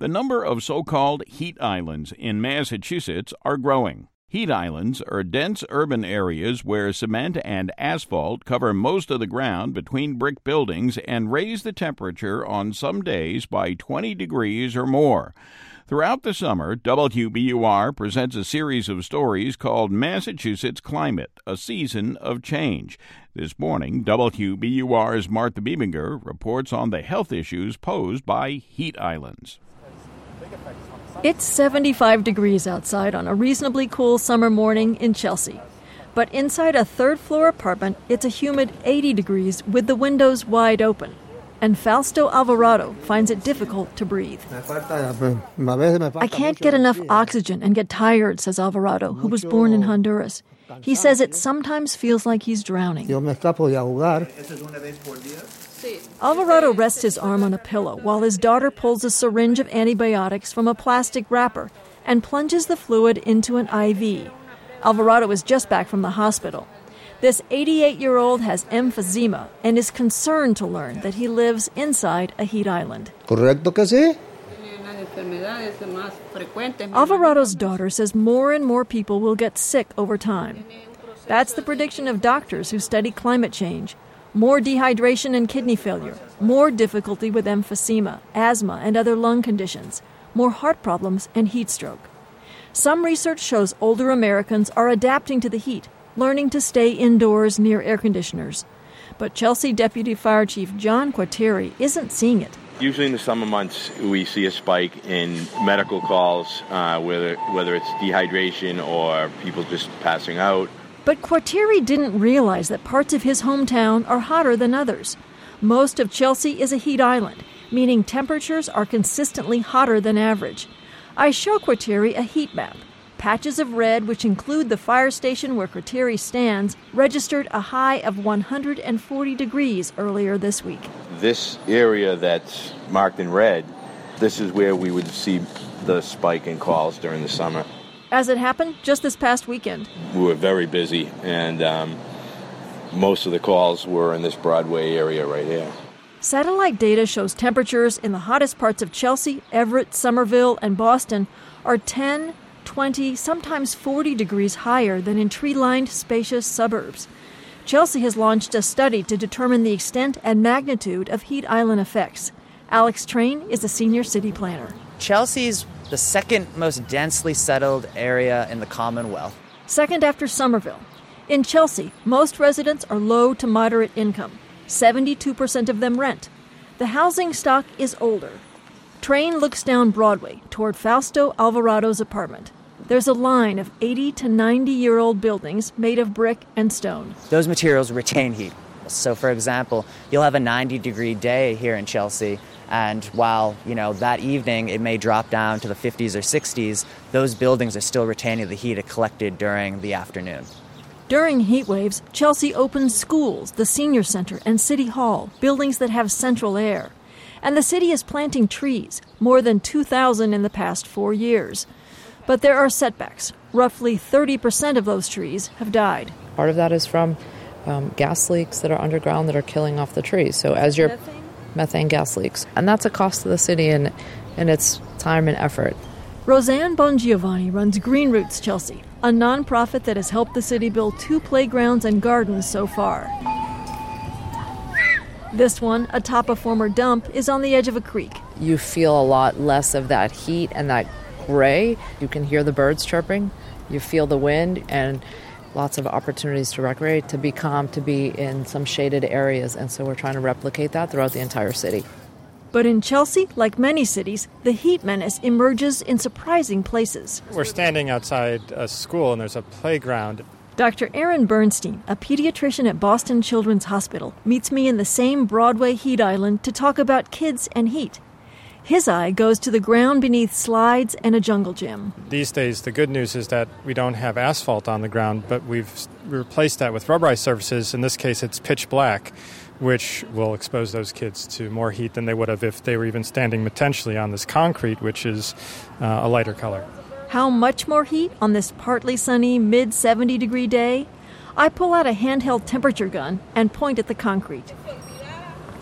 The number of so-called heat islands in Massachusetts are growing. Heat islands are dense urban areas where cement and asphalt cover most of the ground between brick buildings and raise the temperature on some days by 20 degrees or more. Throughout the summer, WBUR presents a series of stories called Massachusetts Climate, a Season of Change. This morning, WBUR's Martha Biebinger reports on the health issues posed by heat islands. It's 75 degrees outside on a reasonably cool summer morning in Chelsea. But inside a third-floor apartment, it's a humid 80 degrees with the windows wide open. And Fausto Alvarado finds it difficult to breathe. I can't get enough oxygen and get tired, says Alvarado, who was born in Honduras. He says it sometimes feels like he's drowning. Alvarado rests his arm on a pillow while his daughter pulls a syringe of antibiotics from a plastic wrapper and plunges the fluid into an IV. Alvarado is just back from the hospital. This 88-year-old has emphysema and is concerned to learn that he lives inside a heat island. Alvarado's daughter says more and more people will get sick over time. That's the prediction of doctors who study climate change. More dehydration and kidney failure, more difficulty with emphysema, asthma, and other lung conditions, more heart problems and heat stroke. Some research shows older Americans are adapting to the heat, learning to stay indoors near air conditioners. But Chelsea Deputy Fire Chief John Quateri isn't seeing it. Usually in the summer months, we see a spike in medical calls, whether it's dehydration or people just passing out. But Quateri didn't realize that parts of his hometown are hotter than others. Most of Chelsea is a heat island, meaning temperatures are consistently hotter than average. I show Quateri a heat map. Patches of red, which include the fire station where Quateri stands, registered a high of 140 degrees earlier this week. This area that's marked in red, this is where we would see the spike in calls during the summer. As it happened, just this past weekend. We were very busy, and most of the calls were in this Broadway area right here. Satellite data shows temperatures in the hottest parts of Chelsea, Everett, Somerville, and Boston are 10, 20, sometimes 40 degrees higher than in tree-lined, spacious suburbs. Chelsea has launched a study to determine the extent and magnitude of heat island effects. Alex Train is a senior city planner. Chelsea's the second most densely settled area in the Commonwealth. Second after Somerville. In Chelsea, most residents are low to moderate income. 72% of them rent. The housing stock is older. Train looks down Broadway toward Fausto Alvarado's apartment. There's a line of 80 to 90-year-old buildings made of brick and stone. Those materials retain heat. So, for example, you'll have a 90-degree day here in Chelsea, and while, that evening it may drop down to the 50s or 60s, those buildings are still retaining the heat it collected during the afternoon. During heat waves, Chelsea opens schools, the senior center, and City Hall, buildings that have central air. And the city is planting trees, more than 2,000 in the past 4 years. But there are setbacks. Roughly 30% of those trees have died. Part of that is from gas leaks that are underground that are killing off the trees. So as your methane gas leaks. And that's a cost to the city and its time and effort. Roseanne Bongiovanni runs Green Roots Chelsea, a nonprofit that has helped the city build 2 playgrounds and gardens so far. This one, atop a former dump, is on the edge of a creek. You feel a lot less of that heat and that gray. You can hear the birds chirping. You feel the wind and lots of opportunities to recreate, to be calm, to be in some shaded areas. And so we're trying to replicate that throughout the entire city. But in Chelsea, like many cities, the heat menace emerges in surprising places. We're standing outside a school and there's a playground. Dr. Aaron Bernstein, a pediatrician at Boston Children's Hospital, meets me in the same Broadway heat island to talk about kids and heat. His eye goes to the ground beneath slides and a jungle gym. These days, the good news is that we don't have asphalt on the ground, but we've replaced that with rubberized surfaces. In this case, it's pitch black, which will expose those kids to more heat than they would have if they were even standing potentially on this concrete, which is a lighter color. How much more heat on this partly sunny, mid-70-degree day? I pull out a handheld temperature gun and point at the concrete.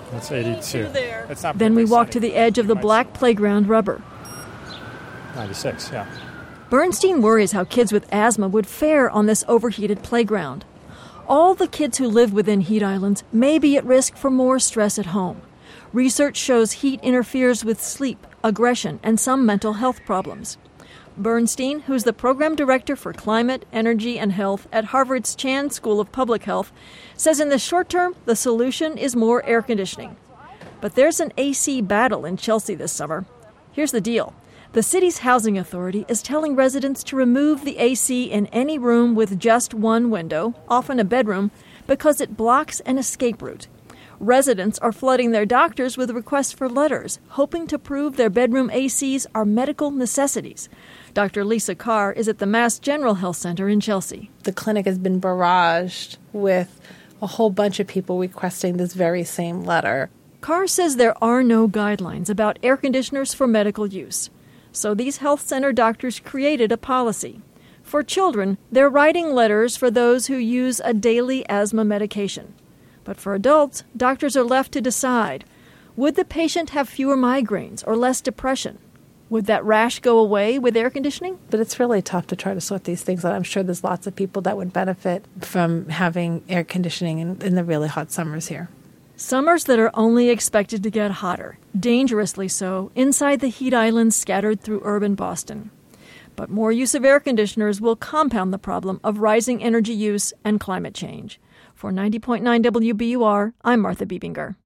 That's 82. It's not Then we walk sunny. to the edge of the black playground rubber. 96, yeah. Bernstein worries how kids with asthma would fare on this overheated playground. All the kids who live within heat islands may be at risk for more stress at home. Research shows heat interferes with sleep, aggression, and some mental health problems. Bernstein, who's the program director for climate, energy, and health at Harvard's Chan School of Public Health, says in the short term, the solution is more air conditioning. But there's an AC battle in Chelsea this summer. Here's the deal. The city's housing authority is telling residents to remove the AC in any room with just one window, often a bedroom, because it blocks an escape route. Residents are flooding their doctors with requests for letters, hoping to prove their bedroom ACs are medical necessities. Dr. Lisa Carr is at the Mass General Health Center in Chelsea. The clinic has been barraged with a whole bunch of people requesting this very same letter. Carr says there are no guidelines about air conditioners for medical use. So these health center doctors created a policy. For children, they're writing letters for those who use a daily asthma medication. But for adults, doctors are left to decide. Would the patient have fewer migraines or less depression? Would that rash go away with air conditioning? But it's really tough to try to sort these things out. I'm sure there's lots of people that would benefit from having air conditioning in the really hot summers here. Summers that are only expected to get hotter, dangerously so, inside the heat islands scattered through urban Boston. But more use of air conditioners will compound the problem of rising energy use and climate change. For 90.9 WBUR, I'm Martha Biebinger.